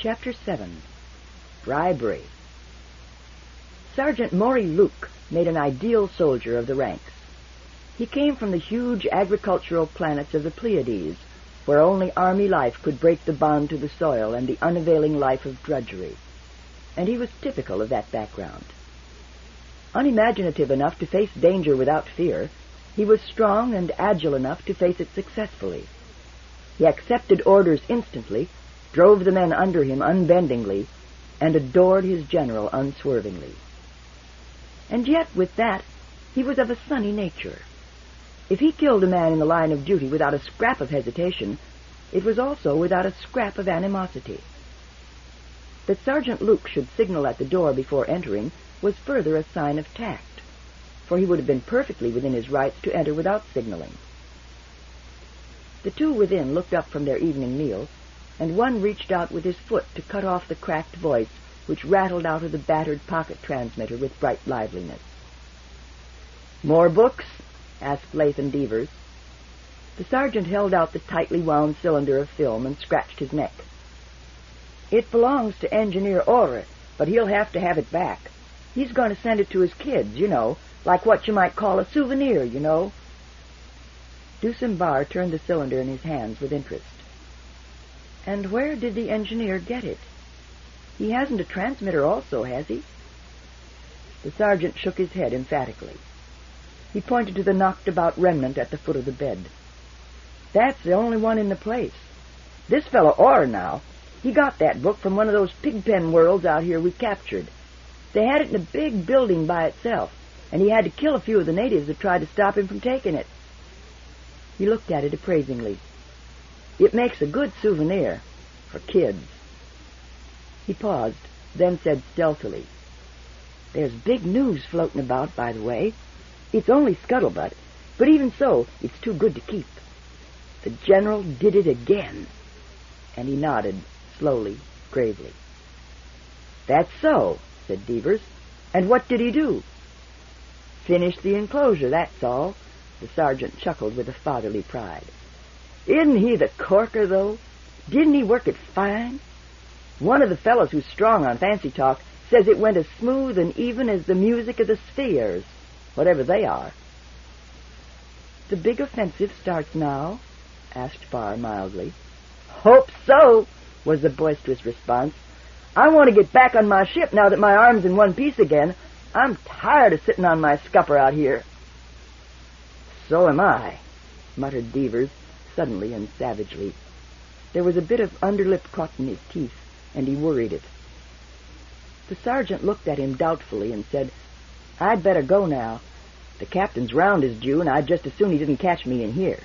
Chapter 7. Bribery. Sergeant Maury Luke made an ideal soldier of the ranks. He came from the huge agricultural planets of the Pleiades, where only army life could break the bond to the soil and the unavailing life of drudgery. And he was typical of that background. Unimaginative enough to face danger without fear, he was strong and agile enough to face it successfully. He accepted orders instantly, drove the men under him unbendingly, and adored his general unswervingly. And yet, with that, he was of a sunny nature. If he killed a man in the line of duty without a scrap of hesitation, it was also without a scrap of animosity. That Sergeant Luke should signal at the door before entering was further a sign of tact, for he would have been perfectly within his rights to enter without signaling. The two within looked up from their evening meal, and one reached out with his foot to cut off the cracked voice which rattled out of the battered pocket transmitter with bright liveliness. "More books?" asked Latham Devers. The sergeant held out the tightly wound cylinder of film and scratched his neck. "It belongs to Engineer Orr, but he'll have to have it back. He's going to send it to his kids, like what you might call a souvenir, Deucin Barr turned the cylinder in his hands with interest. "And where did the engineer get it? He hasn't a transmitter also, has he?" The sergeant shook his head emphatically. He pointed to the knocked-about remnant at the foot of the bed. "That's the only one in the place. This fellow Orr, now, he got that book from one of those pigpen worlds out here we captured. They had it in a big building by itself, and he had to kill a few of the natives that tried to stop him from taking it." He looked at it appraisingly. "It makes a good souvenir for kids." He paused, then said stealthily, "There's big news floating about, by the way. It's only scuttlebutt, but even so, it's too good to keep. The general did it again." And he nodded, slowly, gravely. "That's so," said Devers. "And what did he do?" "Finished the enclosure, that's all." The sergeant chuckled with a fatherly pride. "Isn't he the corker, though? Didn't he work it fine? One of the fellows who's strong on fancy talk says it went as smooth and even as the music of the spheres, whatever they are." "The big offensive starts now?" asked Barr mildly. "Hope so," was the boisterous response. "I want to get back on my ship now that my arm's in one piece again. I'm tired of sitting on my scupper out here." "So am I," muttered Devers, suddenly and savagely. There was a bit of underlip caught in his teeth, and he worried it. The sergeant looked at him doubtfully and said, "I'd better go now. The captain's round is due, and I'd just as soon he didn't catch me in here."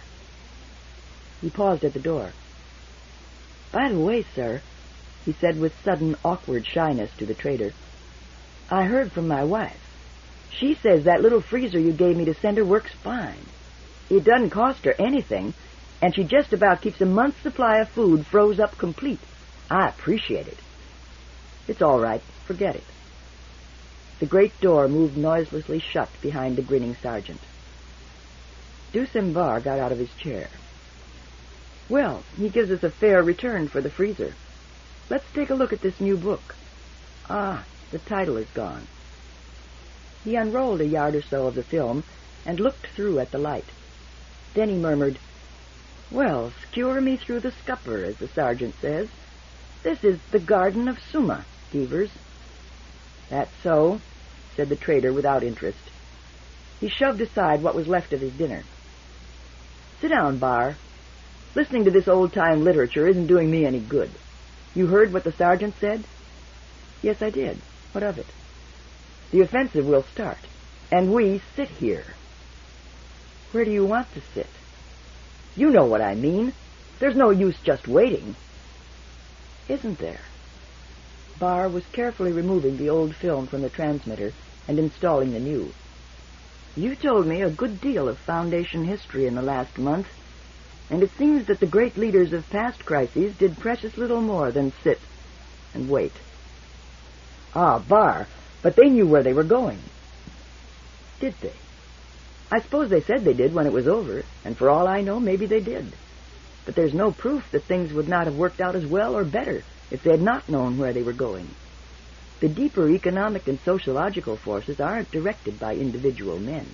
He paused at the door. "By the way, sir," he said with sudden awkward shyness to the trader, "I heard from my wife. She says that little freezer you gave me to send her works fine. It doesn't cost her anything, and she just about keeps a month's supply of food froze up complete. I appreciate it." "It's all right. Forget it." The great door moved noiselessly shut behind the grinning sergeant. Deucin Barr got out of his chair. "Well, he gives us a fair return for the freezer. Let's take a look at this new book. Ah, the title is gone." He unrolled a yard or so of the film and looked through at the light. Then he murmured, "Well, skewer me through the scupper, as the sergeant says. This is The Garden of Suma, Devers." "That's so," said the trader without interest. He shoved aside what was left of his dinner. "Sit down, Barr. Listening to this old-time literature isn't doing me any good. You heard what the sergeant said?" "Yes, I did. What of it?" "The offensive will start, and we sit here." "Where do you want to sit?" "You know what I mean. There's no use just waiting." "Isn't there?" Barr was carefully removing the old film from the transmitter and installing the new. "You told me a good deal of Foundation history in the last month, and it seems that the great leaders of past crises did precious little more than sit and wait." "Ah, Barr, but they knew where they were going." "Did they? I suppose they said they did when it was over, and for all I know, maybe they did. But there's no proof that things would not have worked out as well or better if they had not known where they were going. The deeper economic and sociological forces aren't directed by individual men.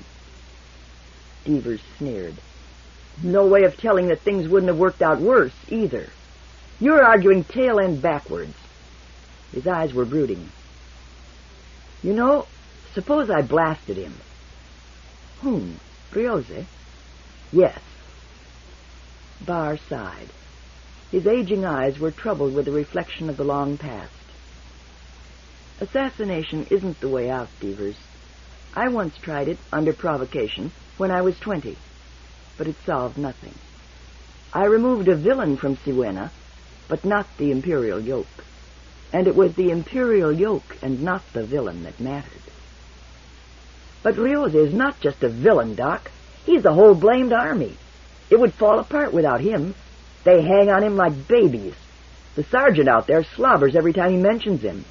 Devers sneered. No way of telling that things wouldn't have worked out worse, either. You're arguing tail end backwards. His eyes were brooding. You know, suppose I blasted him. Whom? Briose? Yes. Barr sighed. His aging eyes were troubled with the reflection of the long past. Assassination isn't the way out, Devers. I once tried it, under provocation, when I was 20, but it solved nothing. I removed a villain from Siwena, but not the imperial yoke. And it was the imperial yoke and not the villain that mattered. But Briose is not just a villain, Doc. He's the whole blamed army. It would fall apart without him. They hang on him like babies. The sergeant out there slobbers every time he mentions him.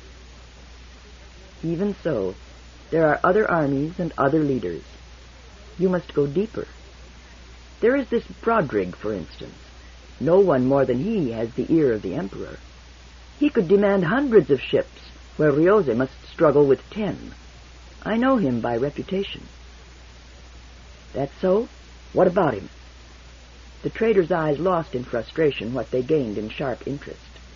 Even so, there are other armies and other leaders. You must go deeper. There is this Brodrig, for instance. No one more than he has the ear of the Emperor. He could demand hundreds of ships, where Briose must struggle with 10. I know him by reputation. That's so? What about him? The trader's eyes lost in frustration what they gained in sharp interest.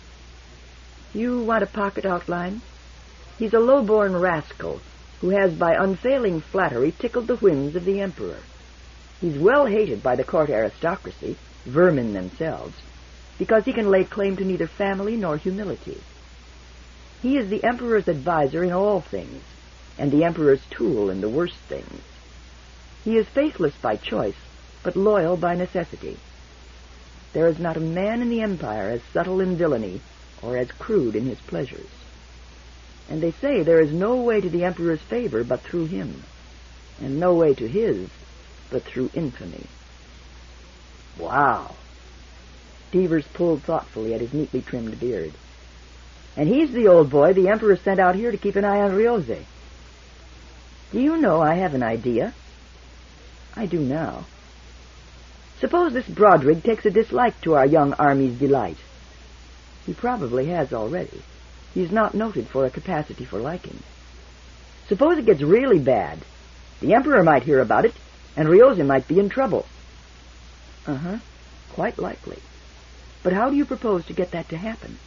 You want a pocket outline? He's a low-born rascal who has by unfailing flattery tickled the whims of the Emperor. He's well hated by the court aristocracy, vermin themselves, because he can lay claim to neither family nor humility. He is the Emperor's adviser in all things, and the Emperor's tool in the worst things. He is faithless by choice, but loyal by necessity. There is not a man in the Empire as subtle in villainy or as crude in his pleasures. And they say there is no way to the Emperor's favor but through him, and no way to his but through infamy. Wow. Devers pulled thoughtfully at his neatly trimmed beard. And he's the old boy the Emperor sent out here to keep an eye on Briose. Do you know, I have an idea? I do now. Suppose this Brodrig takes a dislike to our young army's delight. He probably has already. He's not noted for a capacity for liking. Suppose it gets really bad. The Emperor might hear about it, and Briose might be in trouble. Uh-huh. Quite likely. But how do you propose to get that to happen?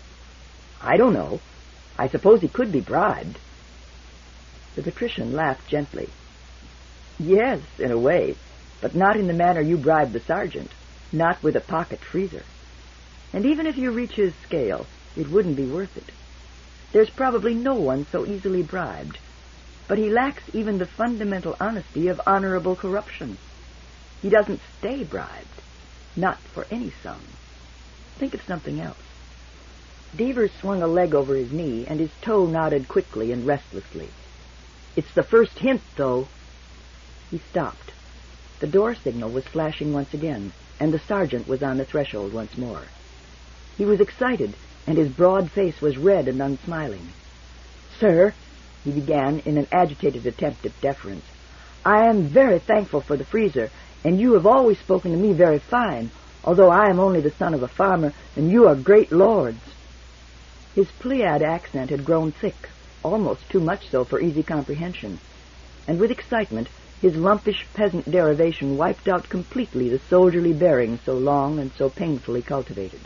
I don't know. I suppose he could be bribed. The patrician laughed gently. Yes, in a way, but not in the manner you bribed the sergeant, not with a pocket freezer. And even if you reach his scale, it wouldn't be worth it. There's probably no one so easily bribed, but he lacks even the fundamental honesty of honorable corruption. He doesn't stay bribed, not for any sum. Think of something else. Devers swung a leg over his knee, and his toe nodded quickly and restlessly. It's the first hint, though. He stopped. The door signal was flashing once again, and the sergeant was on the threshold once more. He was excited, and his broad face was red and unsmiling. Sir, he began in an agitated attempt at deference, I am very thankful for the freezer, and you have always spoken to me very fine, although I am only the son of a farmer, and you are great lords. His Pleiad accent had grown thick, almost too much so for easy comprehension, and with excitement his lumpish peasant derivation wiped out completely the soldierly bearing so long and so painfully cultivated.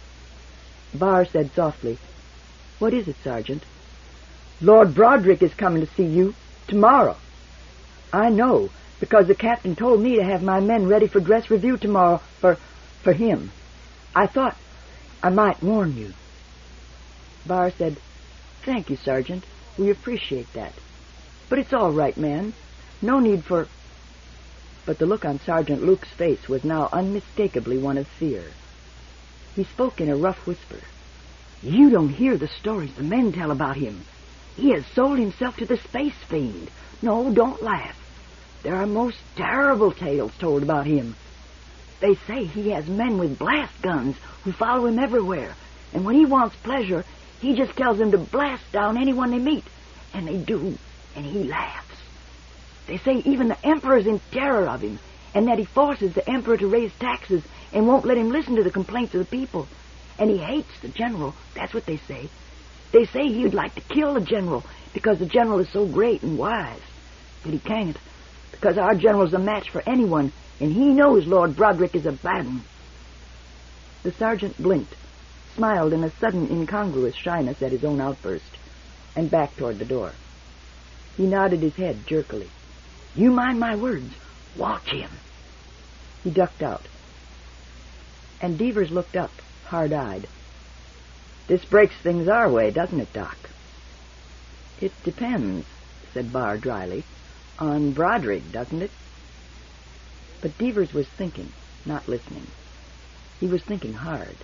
Barr said softly, What is it, Sergeant? Lord Brodrig is coming to see you tomorrow. I know, because the captain told me to have my men ready for dress review tomorrow for him. I thought I might warn you. Barr said, Thank you, Sergeant. We appreciate that. But it's all right, man. No need for... But the look on Sergeant Luke's face was now unmistakably one of fear. He spoke in a rough whisper. You don't hear the stories the men tell about him. He has sold himself to the space fiend. No, don't laugh. There are most terrible tales told about him. They say he has men with blast guns who follow him everywhere, and when he wants pleasure, he just tells them to blast down anyone they meet, and they do, and he laughs. They say even the Emperor's in terror of him, and that he forces the Emperor to raise taxes and won't let him listen to the complaints of the people, And he hates the general. That's what they say. They say he'd like to kill the general because the general is so great and wise. But he can't, because our general's a match for anyone, and he knows Lord Broderick is a bad one. The sergeant blinked, smiled in a sudden incongruous shyness at his own outburst, and backed toward the door. He nodded his head jerkily. You mind my words. Watch him. He ducked out. And Devers looked up, hard-eyed. This breaks things our way, doesn't it, Doc? It depends, said Barr dryly. On Broderick, doesn't it? But Devers was thinking, not listening. He was thinking hard.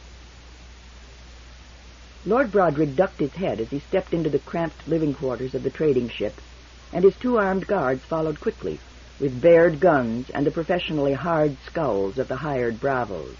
Lord Broderick ducked his head as he stepped into the cramped living quarters of the trading ship, and his 2 armed guards followed quickly, with bared guns and the professionally hard scowls of the hired bravos.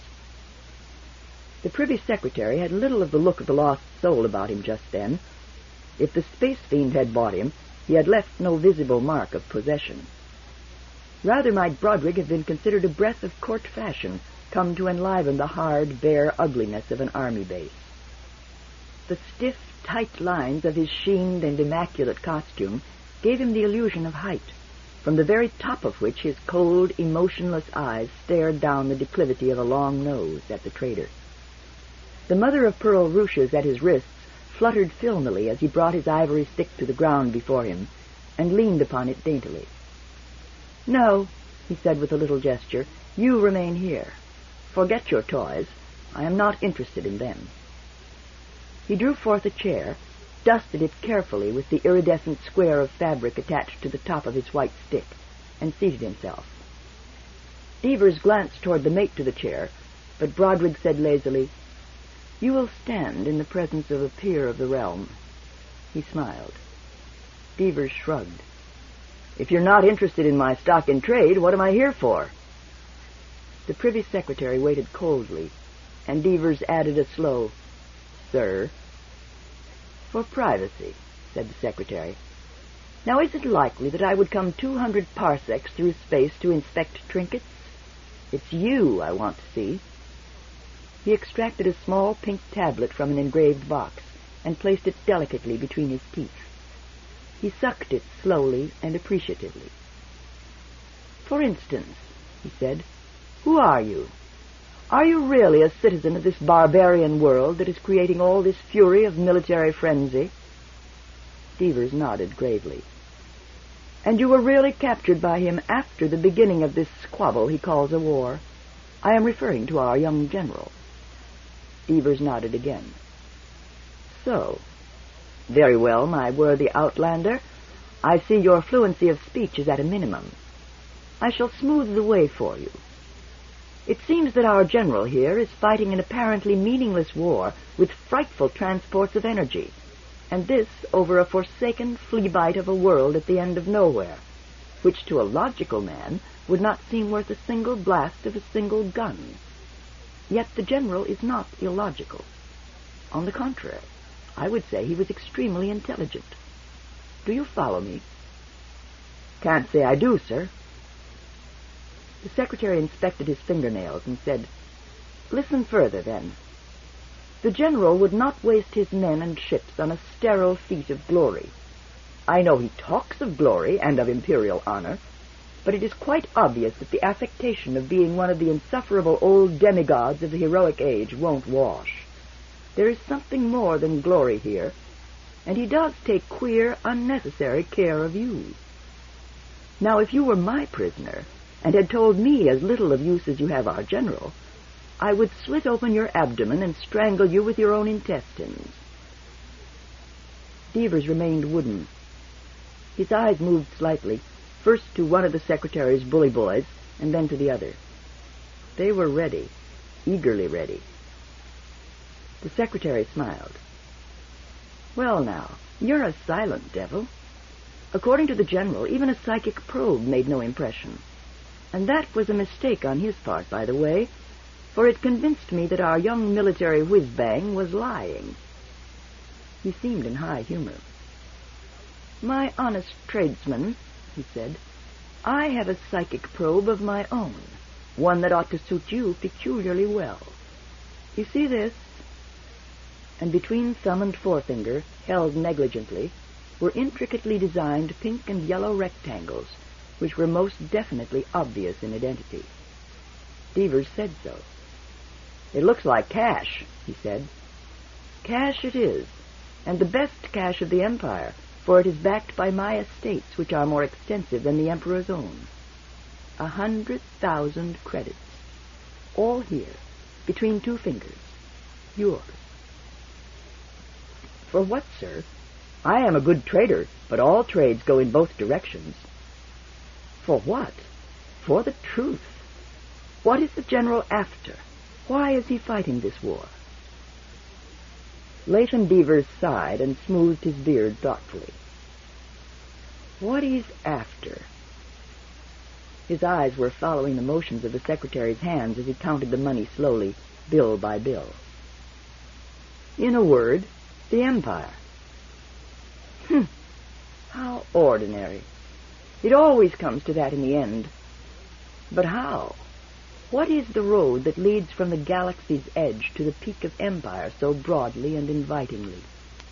The Privy Secretary had little of the look of the lost soul about him just then. If the space fiend had bought him, he had left no visible mark of possession. Rather might Broderick have been considered a breath of court fashion, come to enliven the hard, bare ugliness of an army base. The stiff, tight lines of his sheened and immaculate costume gave him the illusion of height, from the very top of which his cold, emotionless eyes stared down the declivity of a long nose at the trader. The mother-of-pearl ruches at his wrists fluttered filmily as he brought his ivory stick to the ground before him and leaned upon it daintily. "No," he said with a little gesture, "you remain here. Forget your toys. I am not interested in them." He drew forth a chair, dusted it carefully with the iridescent square of fabric attached to the top of his white stick, and seated himself. Devers glanced toward the mate to the chair, but Broderick said lazily, "You will stand in the presence of a peer of the realm." He smiled. Devers shrugged. "If you're not interested in my stock in trade, what am I here for?" The Privy Secretary waited coldly, and Devers added a slow, "Sir." "For privacy," said the Secretary. "Now, is it likely that I would come 200 parsecs through space to inspect trinkets? It's you I want to see." He extracted a small pink tablet from an engraved box and placed it delicately between his teeth. He sucked it slowly and appreciatively. "For instance," he said, "who are you? Are you really a citizen of this barbarian world that is creating all this fury of military frenzy?" Devers nodded gravely. "And you were really captured by him after the beginning of this squabble he calls a war? I am referring to our young general." Devers nodded again. "So. Very well, my worthy outlander. I see your fluency of speech is at a minimum. I shall smooth the way for you. It seems that our general here is fighting an apparently meaningless war with frightful transports of energy, and this over a forsaken flea-bite of a world at the end of nowhere, which to a logical man would not seem worth a single blast of a single gun. Yet the general is not illogical. On the contrary, I would say he was extremely intelligent. Do you follow me?" "Can't say I do, sir." The Secretary inspected his fingernails and said, "Listen further, then. The general would not waste his men and ships on a sterile feat of glory. I know he talks of glory and of imperial honor, but it is quite obvious that the affectation of being one of the insufferable old demigods of the heroic age won't wash. There is something more than glory here, and he does take queer, unnecessary care of you. Now, if you were my prisoner, and had told me as little of use as you have our general, I would slit open your abdomen and strangle you with your own intestines." Devers remained wooden. His eyes moved slightly, first to one of the Secretary's bully boys, and then to the other. They were ready, eagerly ready. The Secretary smiled. "Well, now, you're a silent devil. According to the general, even a psychic probe made no impression. And that was a mistake on his part, by the way, for it convinced me that our young military whiz-bang was lying." He seemed in high humor. "My honest tradesman," he said, "I have a psychic probe of my own, one that ought to suit you peculiarly well. You see this?" and between thumb and forefinger, held negligently, were intricately designed pink and yellow rectangles, which were most definitely obvious in identity. Devers said so. "It looks like cash," he said. "Cash it is, and the best cash of the Empire, for it is backed by my estates, which are more extensive than the Emperor's own. 100,000 credits. All here, between 2 fingers. Yours." "For what, sir? I am a good trader, but all trades go in both directions." "For what?" "For the truth. What is the general after? Why is he fighting this war?" Latham Devers sighed and smoothed his beard thoughtfully. "What he's after." His eyes were following the motions of the secretary's hands as he counted the money slowly, bill by bill. "In a word, the Empire." How ordinary. It always comes to that in the end. But how? What is the road that leads from the galaxy's edge to the peak of empire so broadly and invitingly?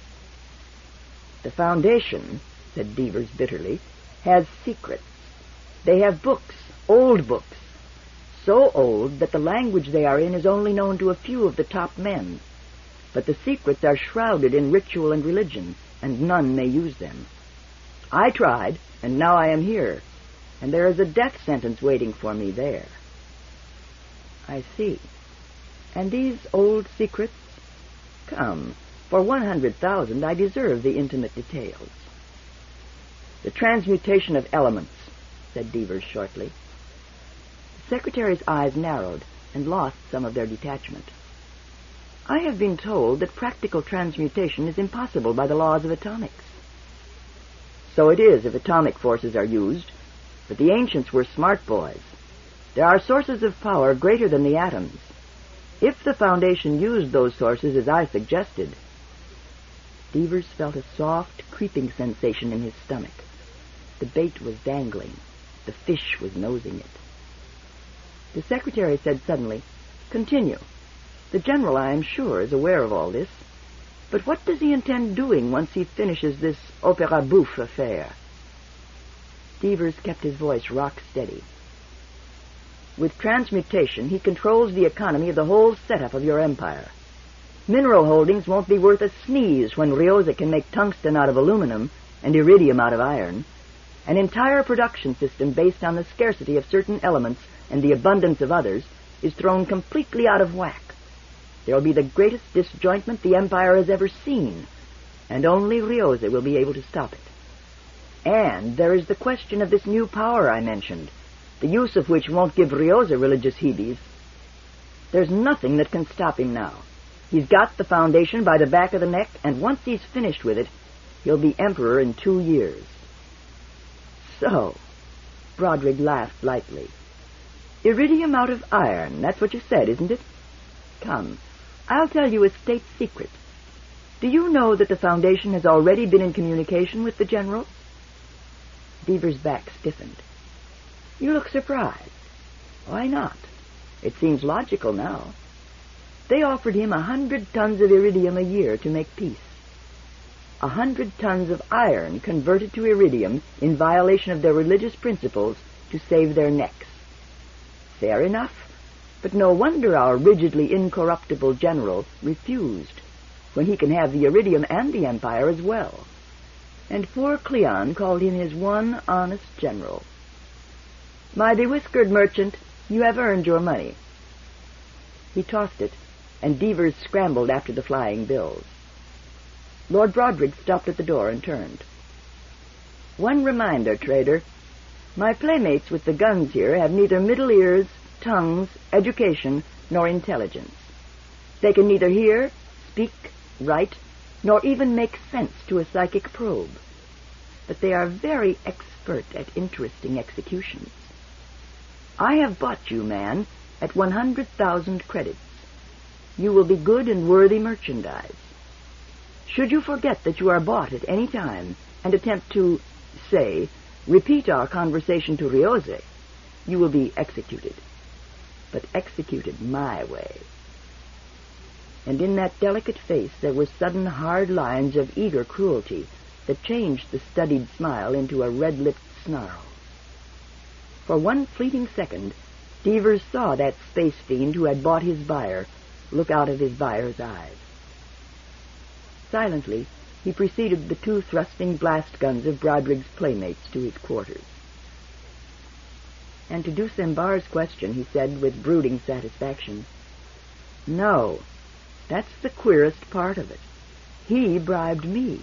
"The Foundation," said Devers bitterly, "has secrets. They have books, old books, so old that the language they are in is only known to a few of the top men. But the secrets are shrouded in ritual and religion, and none may use them. I tried, and now I am here, and there is a death sentence waiting for me there." "I see. And these old secrets?" "Come, for 100,000 I deserve the intimate details." "The transmutation of elements," said Devers shortly. The secretary's eyes narrowed and lost some of their detachment. "I have been told that practical transmutation is impossible by the laws of atomics." "So it is if atomic forces are used, but the ancients were smart boys. There are sources of power greater than the atoms. If the Foundation used those sources as I suggested—" Devers felt a soft, creeping sensation in his stomach. The bait was dangling. The fish was nosing it. The secretary said suddenly, "Continue. The general, I am sure, is aware of all this. But what does he intend doing once he finishes this opera bouffe affair?" Devers kept his voice rock steady. "With transmutation, he controls the economy of the whole setup of your empire. Mineral holdings won't be worth a sneeze when Rioza can make tungsten out of aluminum and iridium out of iron. An entire production system based on the scarcity of certain elements and the abundance of others is thrown completely out of whack. There will be the greatest disjointment the Empire has ever seen, and only Rioza will be able to stop it. And there is the question of this new power I mentioned, the use of which won't give Rioza religious heebies. There's nothing that can stop him now. He's got the Foundation by the back of the neck, and once he's finished with it, he'll be emperor in 2 years. So, Broderick laughed lightly. Iridium out of iron, that's what you said, isn't it? Come, I'll tell you a state secret. Do you know that the Foundation has already been in communication with the General? Devers' back stiffened. You look surprised. Why not? It seems logical now. They offered him 100 tons of iridium a year to make peace. 100 tons of iron converted to iridium in violation of their religious principles to save their necks. Fair enough, but no wonder our rigidly incorruptible general refused, when he can have the iridium and the empire as well. And poor Cleon called him his one honest general. My bewhiskered merchant, you have earned your money. He tossed it, and Devers scrambled after the flying bills. Lord Broderick stopped at the door and turned. One reminder, trader. My playmates with the guns here have neither middle ears, tongues, education, nor intelligence. They can neither hear, speak, write, nor even make sense to a psychic probe. But they are very expert at interesting executions. I have bought you, man, at 100,000 credits. You will be good and worthy merchandise. Should you forget that you are bought at any time and attempt to, say, repeat our conversation to Rioze, you will be executed. But executed my way. and in that delicate face there were sudden hard lines of eager cruelty that changed the studied smile into a red-lipped snarl. For one fleeting second, Devers saw that space fiend who had bought his buyer look out of his buyer's eyes. Silently, he preceded the two thrusting blast guns of Broderick's playmates to his quarters. And to Dusembar's question, he said with brooding satisfaction, "No, that's the queerest part of it. He bribed me."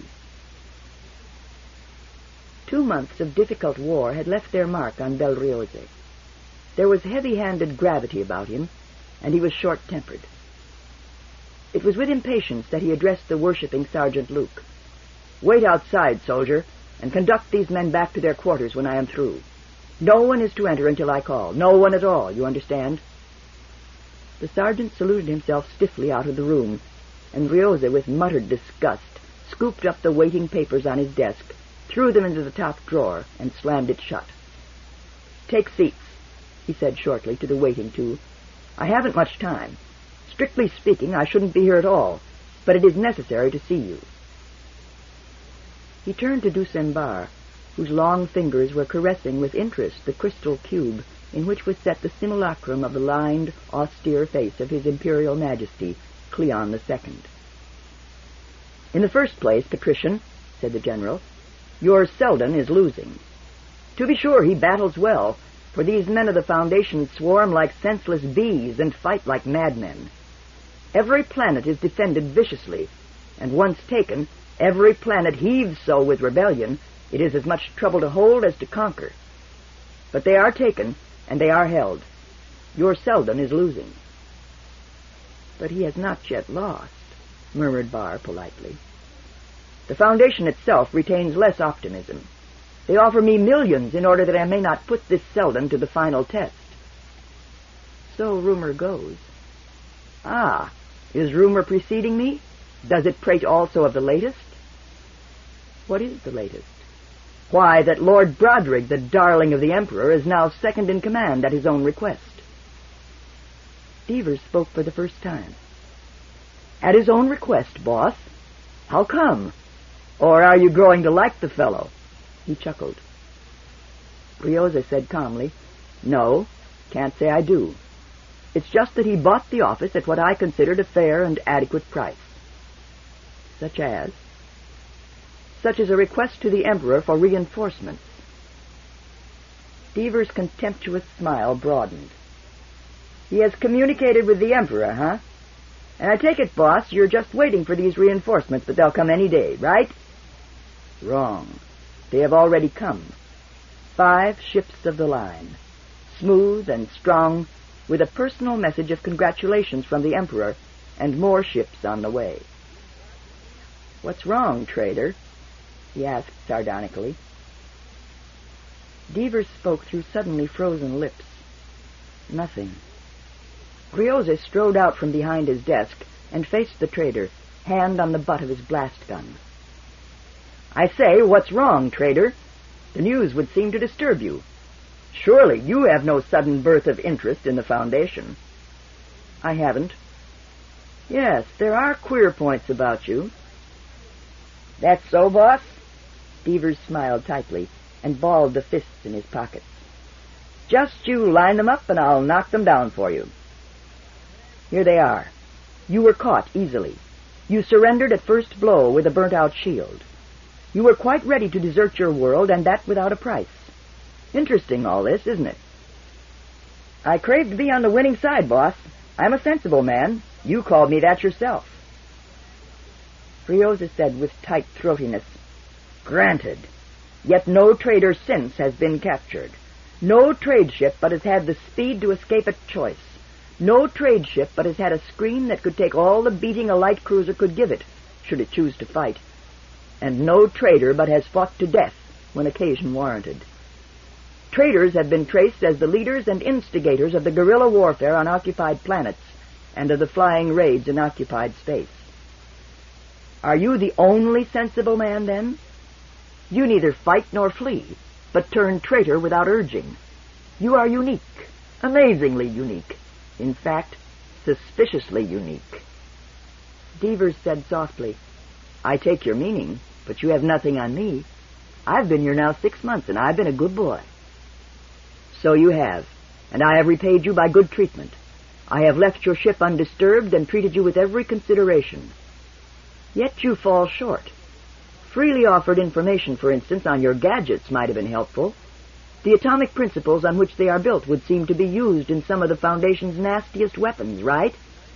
2 months of difficult war had left their mark on Belriose. There was heavy-handed gravity about him, and he was short-tempered. It was with impatience that he addressed the worshipping Sergeant Luke. "Wait outside, soldier, and conduct these men back to their quarters when I am through. No one is to enter until I call. No one at all, you understand?" The sergeant saluted himself stiffly out of the room, and Riose, with muttered disgust, scooped up the waiting papers on his desk, threw them into the top drawer, and slammed it shut. "Take seats," he said shortly to the waiting two. "I haven't much time. Strictly speaking, I shouldn't be here at all, but it is necessary to see you." He turned to Dusembar, whose long fingers were caressing with interest the crystal cube in which was set the simulacrum of the lined, austere face of His Imperial Majesty, Cleon II. "In the first place, patrician," said the general, "your Selden is losing. To be sure, he battles well, for these men of the Foundation swarm like senseless bees and fight like madmen. Every planet is defended viciously, and once taken, every planet heaves so with rebellion, it is as much trouble to hold as to conquer. But they are taken, and they are held. Your Selden is losing." "But he has not yet lost," murmured Barr politely. "The Foundation itself retains less optimism. They offer me millions in order that I may not put this Selden to the final test." "So rumor goes." "Ah, is rumor preceding me? Does it prate also of the latest?" "What is the latest?" "Why, that Lord Broderick, the darling of the Emperor, is now second in command at his own request." Devers spoke for the first time. "At his own request, boss? How come? Or are you growing to like the fellow?" He chuckled. Riose said calmly, "No, can't say I do. It's just that he bought the office at what I considered a fair and adequate price." "Such as?" "Such as a request to the Emperor for reinforcements." Devers' contemptuous smile broadened. "He has communicated with the Emperor, huh? And I take it, boss, you're just waiting for these reinforcements, but they'll come any day, right?" "Wrong. They have already come. 5 ships of the line, smooth and strong, with a personal message of congratulations from the Emperor, and more ships on the way." "What's wrong, trader?" he asked sardonically. Devers spoke through suddenly frozen lips. "Nothing." Riose strode out from behind his desk and faced the trader, hand on the butt of his blast gun. "I say, what's wrong, trader? The news would seem to disturb you. Surely you have no sudden birth of interest in the Foundation." "I haven't." "Yes, there are queer points about you." "That's so, boss?" Devers smiled tightly and balled the fists in his pockets. "Just you line them up and I'll knock them down for you. Here they are. You were caught easily. You surrendered at first blow with a burnt-out shield. You were quite ready to desert your world, and that without a price. Interesting, all this, isn't it?" "I crave to be on the winning side, boss. I'm a sensible man. You called me that yourself." Riose said with tight throatiness, "Granted. Yet no trader since has been captured. No trade ship but has had the speed to escape at choice. No trade ship but has had a screen that could take all the beating a light cruiser could give it, should it choose to fight. And no trader but has fought to death when occasion warranted. Traders have been traced as the leaders and instigators of the guerrilla warfare on occupied planets and of the flying raids in occupied space. Are you the only sensible man, then? You neither fight nor flee, but turn traitor without urging. You are unique, amazingly unique. In fact, suspiciously unique." Devers said softly, "I take your meaning, but you have nothing on me. I've been here now 6 months, and I've been a good boy." "So you have, and I have repaid you by good treatment. I have left your ship undisturbed and treated you with every consideration. Yet you fall short. Freely offered information, for instance, on your gadgets might have been helpful. The atomic principles on which they are built would seem to be used in some of the Foundation's nastiest weapons, right?"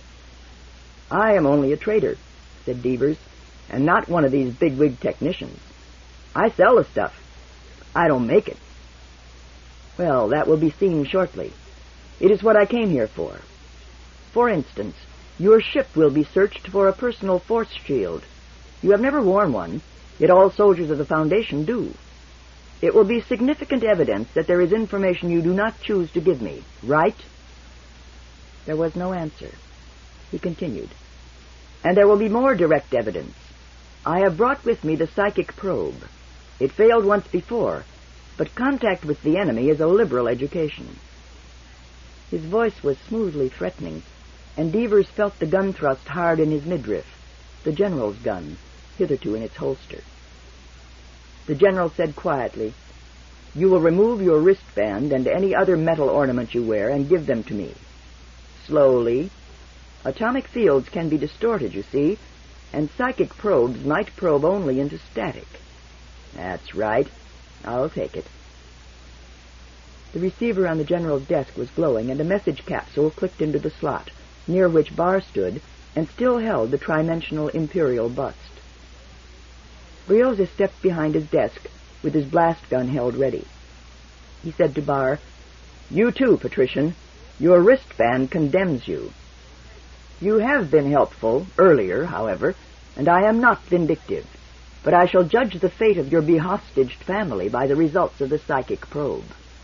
"I am only a trader," said Devers, "and not one of these bigwig technicians. I sell the stuff. I don't make it." "Well, that will be seen shortly. It is what I came here for. For instance, your ship will be searched for a personal force shield. You have never worn one, yet all soldiers of the Foundation do. It will be significant evidence that there is information you do not choose to give me, right?" There was no answer. He continued, "And there will be more direct evidence. I have brought with me the psychic probe. It failed once before, but contact with the enemy is a liberal education." His voice was smoothly threatening, and Devers felt the gun thrust hard in his midriff, the general's gun, hitherto in its holster. The general said quietly, "You will remove your wristband and any other metal ornament you wear and give them to me. Slowly. Atomic fields can be distorted, you see, and psychic probes might probe only into static." "That's right. I'll take it." The receiver on the general's desk was glowing, and a message capsule clicked into the slot, near which Barr stood and still held the trimensional imperial bust. Rioja stepped behind his desk with his blast gun held ready. He said to Barr, "You too, Patrician. Your wristband condemns you. You have been helpful earlier, however, and I am not vindictive, but I shall judge the fate of your be-hostage family by the results of the psychic probe."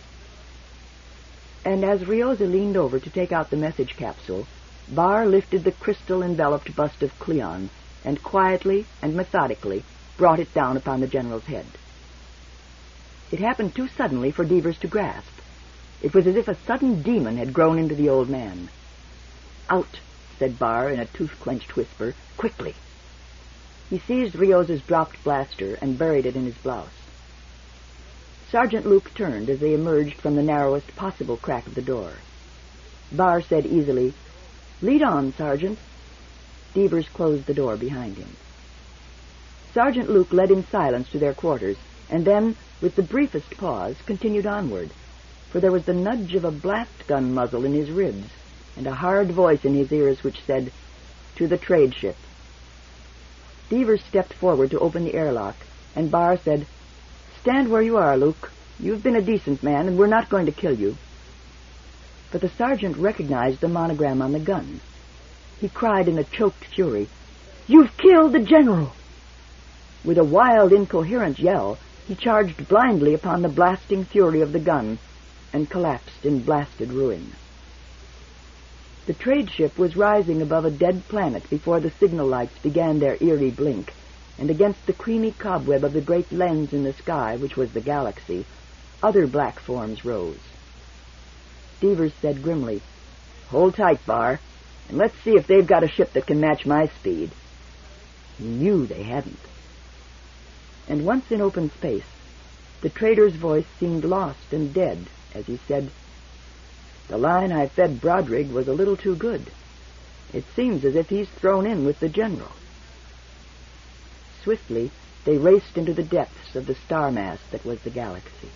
And as Rioja leaned over to take out the message capsule, Barr lifted the crystal-enveloped bust of Cleon and quietly and methodically brought it down upon the general's head. It happened too suddenly for Devers to grasp. It was as if a sudden demon had grown into the old man. "Out," said Barr in a tooth-clenched whisper, "quickly." He seized Rioja's dropped blaster and buried it in his blouse. Sergeant Luke turned as they emerged from the narrowest possible crack of the door. Barr said easily, "Lead on, Sergeant." Devers closed the door behind him. Sergeant Luke led in silence to their quarters, and then, with the briefest pause, continued onward, for there was the nudge of a blast gun muzzle in his ribs, and a hard voice in his ears which said, "To the trade ship." Devers stepped forward to open the airlock, and Barr said, "Stand where you are, Luke. You've been a decent man, and we're not going to kill you." But the sergeant recognized the monogram on the gun. He cried in a choked fury, "You've killed the general!" With a wild, incoherent yell, he charged blindly upon the blasting fury of the gun and collapsed in blasted ruin. The trade ship was rising above a dead planet before the signal lights began their eerie blink, and against the creamy cobweb of the great lens in the sky, which was the galaxy, other black forms rose. Devers said grimly, "Hold tight, Barr, and let's see if they've got a ship that can match my speed." He knew they hadn't. And once in open space, the trader's voice seemed lost and dead as he said, "The line I fed Broderick was a little too good. It seems as if he's thrown in with the general." Swiftly, they raced into the depths of the star mass that was the galaxy.